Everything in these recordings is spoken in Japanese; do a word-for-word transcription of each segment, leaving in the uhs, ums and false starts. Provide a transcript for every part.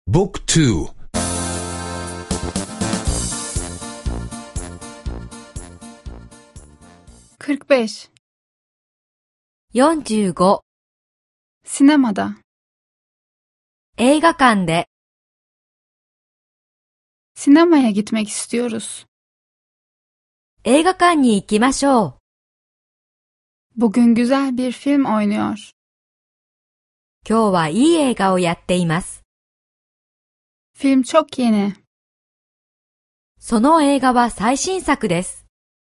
Book two. 45 よんじゅうご Sinemada 映画館で Sinemaya gitmek istiyoruz. 映画館に行きましょう。 Bugün güzel bir film oynuyor. 今日はいい映画をやっています。 Film çok yeni. その映画は最新作です。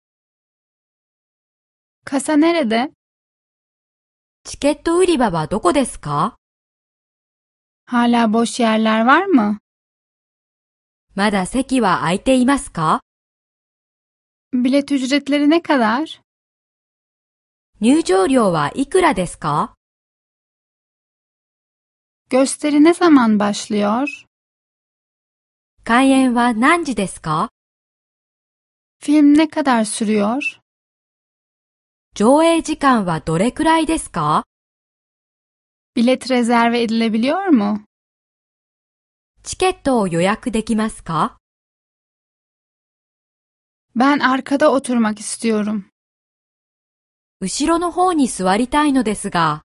Kasa nerede? チケット売り場はどこですか？ Hala boş yerler var mı? まだ席は空いていますか？ Bilet ücretleri ne kadar? 入場料はいくらですか？ Gösteri ne zaman başlıyor? 開演は何時ですか？ Film ne kadar sürüyor? 上映時間はどれくらいですか？ Bilet rezerve edilebiliyor mu? チケットを予約できますか？ Ben arkada oturmak istiyorum. 後ろの方に座りたいのですが、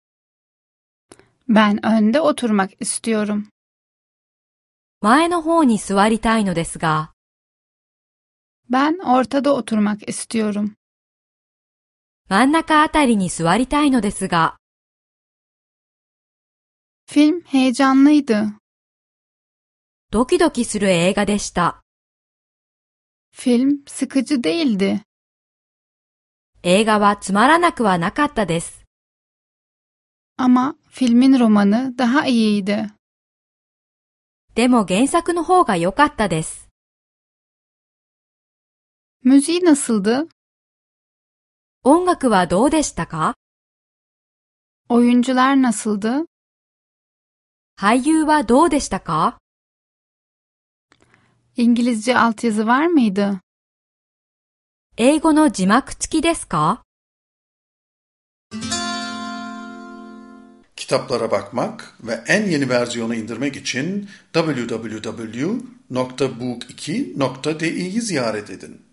Ben önde oturmak istiyorum. 前の方に座りたいのですが、 Ben ortada oturmak istiyorum. 真ん中あたりに座りたいのですが、 Film heyecanlıydı. ドキドキする映画でした。 Film sıkıcı değildi. 映画はつまらなくはなかったです。 Ama filmin romanı daha iyiydi. でも原作の方が良かったです。 Müziği nasıldı? 音楽はどうでしたか？ Oyuncular nasıldı? 俳優はどうでしたか？ İngilizce altyazı var mıydı? 英語の字幕付きですか？ Kitaplara bakmak ve en yeni versiyonu indirmek için double-u double-u double-u nokta book iki nokta di'yi ziyaret edin.